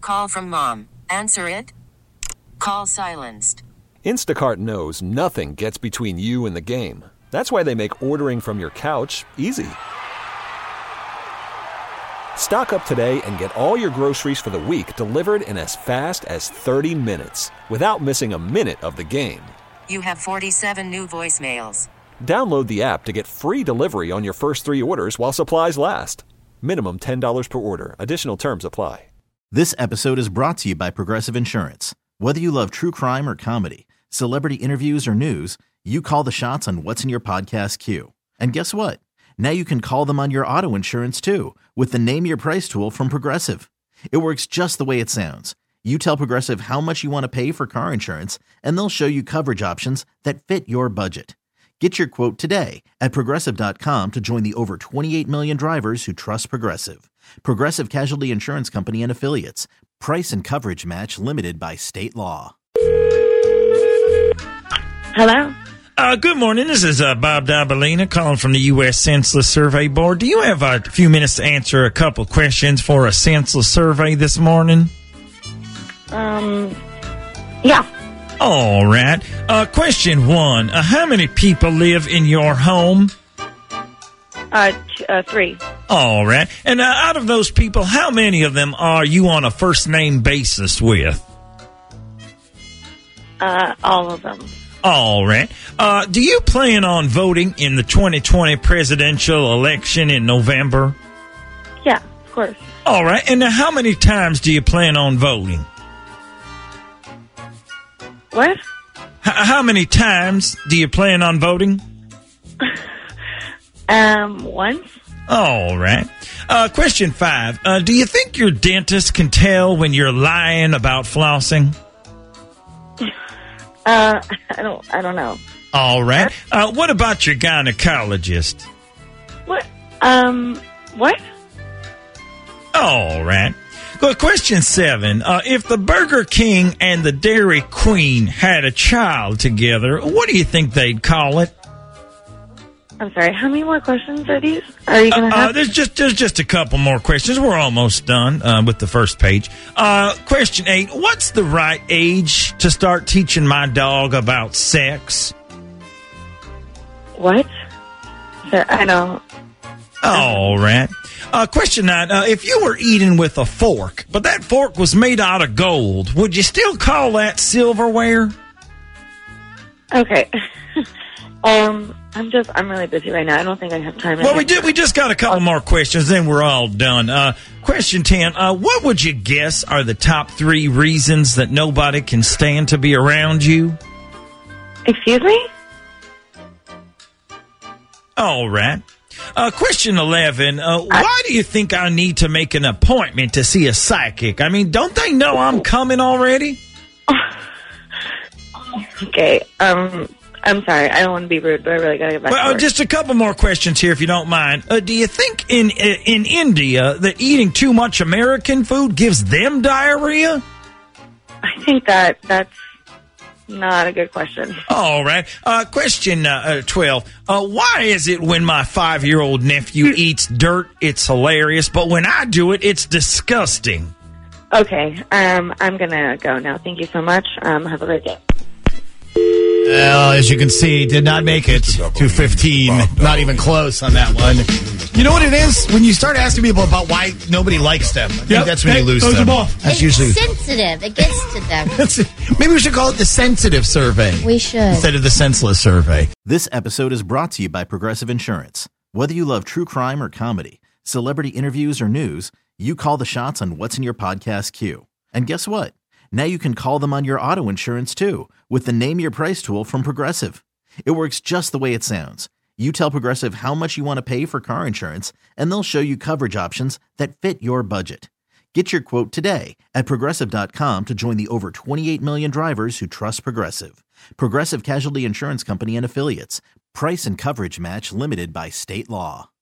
call from mom. Answer it. Call silenced. Instacart knows nothing gets between you and the game. That's why they make ordering from your couch easy. Stock up today and get all your groceries for the week delivered in as fast as 30 minutes without missing a minute of the game. You have 47 new voicemails. Download the app to get free delivery on your first 3 orders while supplies last. Minimum $10 per order. Additional terms apply. This episode is brought to you by Progressive Insurance. Whether you love true crime or comedy, celebrity interviews or news, you call the shots on what's in your podcast queue. And guess what? Now you can call them on your auto insurance too with the Name Your Price tool from Progressive. It works just the way it sounds. You tell Progressive how much you want to pay for car insurance, and they'll show you coverage options that fit your budget. Get your quote today at Progressive.com to join the over 28 million drivers who trust Progressive. Progressive Casualty Insurance Company and Affiliates. Price and coverage match limited by state law. Hello? Good morning. This is Bob Dabalina calling from the U.S. Census Survey Board. Do you have a few minutes to answer a couple questions for a census survey this morning? Yeah. All right. Question 1. How many people live in your home? 3. All right. And out of those people, how many of them are you on a first-name basis with? All of them. All right. Do you plan on voting in the 2020 presidential election in November? Yeah, of course. All right. And how many times do you plan on voting? What? How many times do you plan on voting? Once. All right. Question 5. Do you think your dentist can tell when you're lying about flossing? I don't know. All right. What about your gynecologist? What? What? All right. Well, question 7. If the Burger King and the Dairy Queen had a child together, what do you think they'd call it? I'm sorry, how many more questions are these? Are you going to have? There's just a couple more questions. We're almost done with the first page. Question 8. What's the right age to start teaching my dog about sex? What? Sir, I don't. All right. Question 9. If you were eating with a fork, but that fork was made out of gold, would you still call that silverware? Okay. I'm really busy right now. I don't think I have time. Well, we just got a couple more questions, then we're all done. Question 10. What would you guess are the top 3 reasons that nobody can stand to be around you? Excuse me? All right. Question 11. Why do you think I need to make an appointment to see a psychic? I mean, don't they know I'm coming already? Okay. I'm sorry. I don't want to be rude, but I really got to get back to work. Just a couple more questions here, if you don't mind. Do you think in India that eating too much American food gives them diarrhea? I think that's not a good question. All right. Question 12. Why is it when my 5-year-old nephew eats dirt, it's hilarious, but when I do it, it's disgusting? Okay. I'm going to go now. Thank you so much. Have a great day. Well, as you can see, did not make it to 15. Not even close on that one. You know what it is? When you start asking people about why nobody likes them, I think that's when you lose them. That's it's usually sensitive. It gets to them. Maybe we should call it the sensitive survey. We should. Instead of the senseless survey. This episode is brought to you by Progressive Insurance. Whether you love true crime or comedy, celebrity interviews or news, you call the shots on what's in your podcast queue. And guess what? Now you can call them on your auto insurance too with the Name Your Price tool from Progressive. It works just the way it sounds. You tell Progressive how much you want to pay for car insurance, and they'll show you coverage options that fit your budget. Get your quote today at Progressive.com to join the over 28 million drivers who trust Progressive. Progressive Casualty Insurance Company and Affiliates. Price and coverage match limited by state law.